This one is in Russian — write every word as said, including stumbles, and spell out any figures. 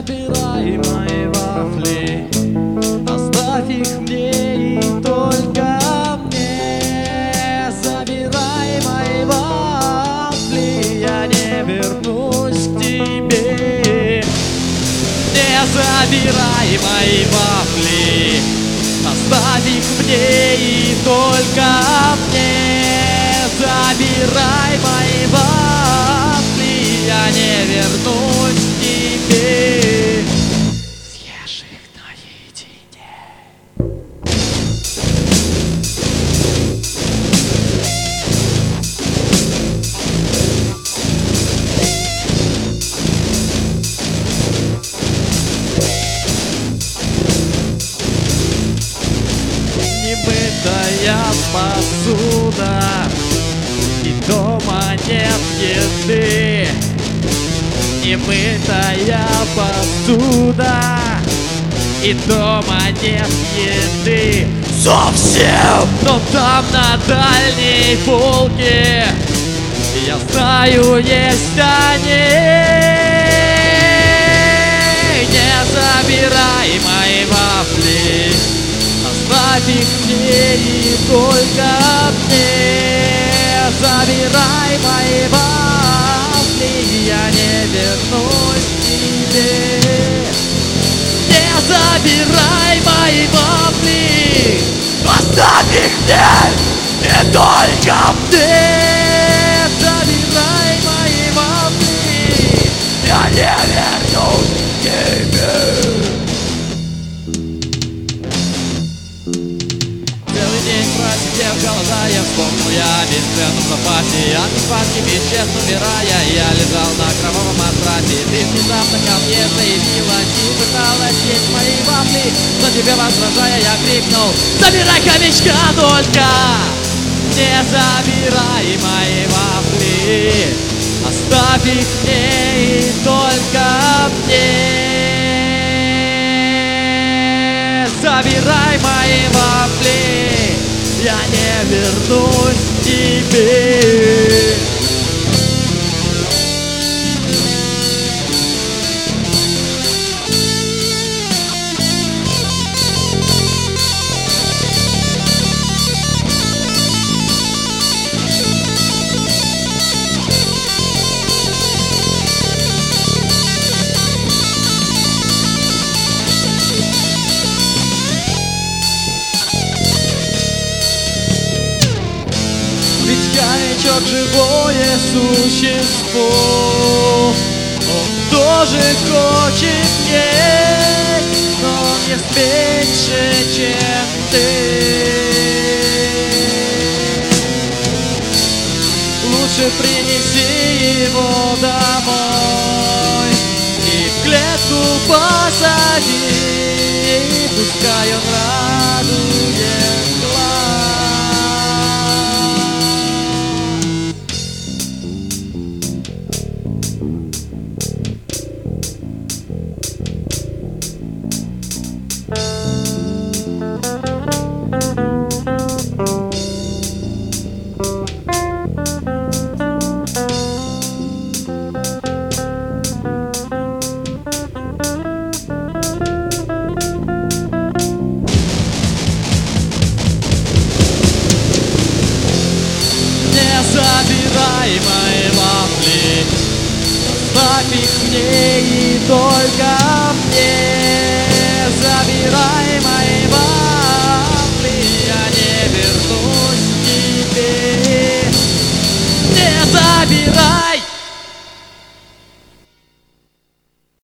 забирай мои вафли, оставь их мне и только мне. Забирай мои вафли, я не вернусь к тебе. Не забирай мои вафли, оставь их мне и только мне. Забирай мои вафли, я не вернусь к тебе. Съешь их наедине. Немытая посуда, и дома нет еды. Немытая посуда, и дома нет еды совсем. Но там на дальней полке, я знаю, есть они. Не забирай мои вафли, оставь их мне и только мне. Забирай мои вафли, я не вернусь к тебе. Не забирай мои вафли, оставь их мне и только мне. Забирай мои вафли, я не вернусь к тебе. Целый день просидев голода, я вспомнил я бесценном запасе. От нехватки веществ умирая, я лежал на кровавом матрасе. Ты внезапно ко мне заявилась и пыталась есть мои вафли, но тебе возражая я крикнул: забирай, хомячка, только не забирай мои вафли, оставь их мне и только мне. Забирай мои вафли, я не вернусь к тебе. Ведь хомячок живое существо, он тоже хочет есть, но не меньше, чем ты. Лучше принеси его домой и в клетку посади, и пускай он радует глаз. Забирай мои вафли, оставь их мне и только мне. Забирай мои вафли, я не вернусь к тебе. Не забирай